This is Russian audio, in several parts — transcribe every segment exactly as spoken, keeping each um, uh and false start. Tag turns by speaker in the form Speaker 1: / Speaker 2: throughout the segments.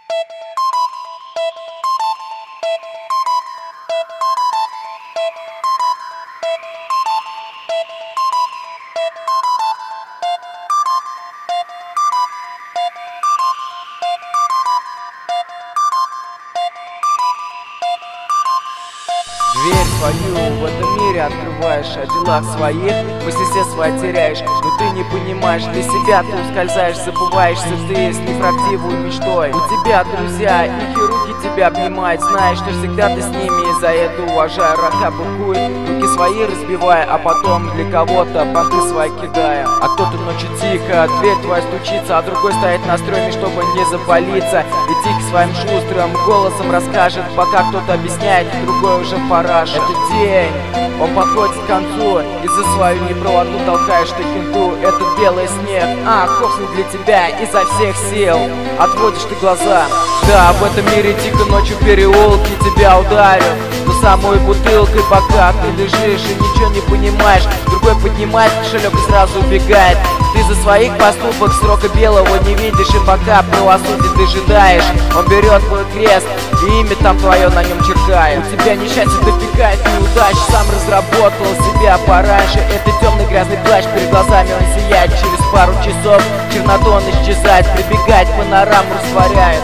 Speaker 1: Дверь свою в этом мире открываешь, о делах своих мысли все свои теряешь. Но ты не понимаешь, для себя ты ускользаешь, забываешься ты с неправдивой мечтой. У тебя друзья, их и руки тебя обнимают, знаешь, что всегда ты с ними, и за это уважаю. Рака быкует, руки свои разбивая, а потом для кого-то понты свои кидая. А кто-то ночью тихо, дверь твоя стучится, а другой стоит на стреме, чтобы не запалиться. И тихо своим шустрым голосом расскажет, пока кто-то объясняет, другой уже пора. Этот день, он подходит к концу, и за свою неправоту толкаешь ты кенту. Этот белый снег, а, кокснет для тебя изо всех сил. Отводишь ты глаза. Да, в этом мире тихо ночью в переулке тебя ударят ту самой бутылкой, пока ты лежишь и ничего не понимаешь. Другой поднимает кошелек и сразу убегает. Ты за своих поступок срока белого не видишь, и пока правосудие дожидаешь, он берет твой крест и имя там твое на нем черкает. У тебя несчастье допекает неудач, сам разработал себя пораньше. Это темный грязный плащ, перед глазами он сияет. Через пару часов черноту он исчезает, прибегает, панораму растворяет.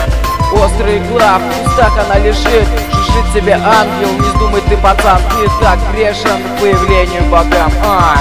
Speaker 1: Острый игла, в кустах она лежит, жужжит тебе ангел, не вздумай ты, пацан, ты так грешен к появлению богам. А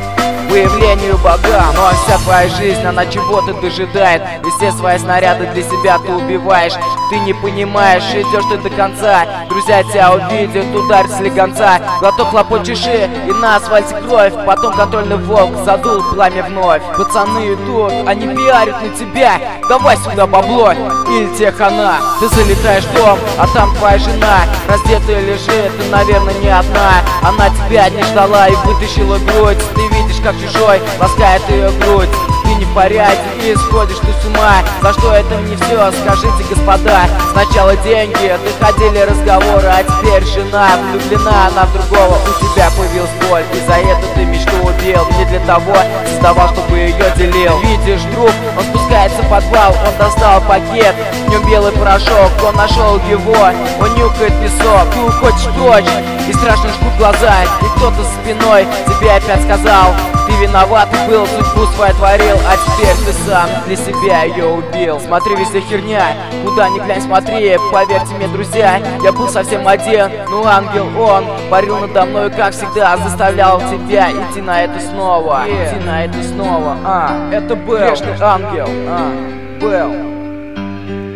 Speaker 1: появлению богам. Ну а вся твоя жизнь, она чего-то дожидает, и все свои снаряды для себя ты убиваешь. Ты не понимаешь, идешь ты до конца, друзья тебя увидят, ударь слегонца. Глоток хлопочеши, и на асфальте кровь, потом контрольный волк задул пламя вновь. Пацаны идут, они пиарят на тебя, давай сюда бабло, или тебе хана. Ты залетаешь в дом, а там твоя жена раздетая лежит, ты, наверное, не одна. Она тебя не ждала и вытащила грудь. Ты видишь, как чужой ласкает ее грудь. Ты не в порядке и сходишь ты с ума. За что это не все, скажите, господа. Сначала деньги, доходили разговоры, а теперь жена влюблена она в другого. У тебя появилась боль, и за это ты мечту убил. Не для того создавал, чтобы ее делил. Видишь, друг, он спускается в подвал, он достал пакет, в нем белый порошок, он нашел его, он нюхает песок. Ты уходишь прочь, и страшно жгут глаза, и кто-то за спиной тебе опять сказал: ты виноват и был, судьбу свою творил, а теперь ты сам для себя ее убил. Смотри, везде херня, куда ни глянь, смотри. Поверьте мне, друзья, я был совсем один, но ангел он парил надо мной, как всегда, заставлял тебя идти на это снова, yeah. Идти на это снова. А, это был грешный ангел, а, был.